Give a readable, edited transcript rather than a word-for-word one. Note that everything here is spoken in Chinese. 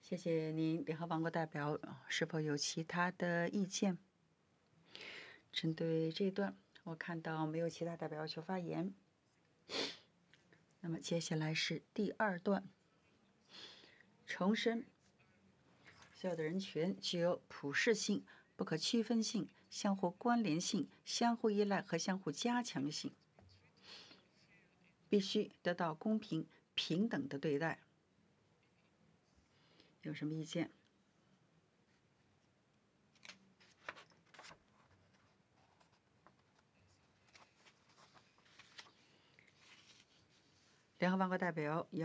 谢谢您，联合王国代表，是否有其他的意见？针对这一段，我看到没有其他代表要求发言。那么接下来是第二段，重申所有的人权具有普适性、不可区分性、相互关联性、相互依赖和相互加强性，必须得到公平平等的对待。有什么意见？联合王国代表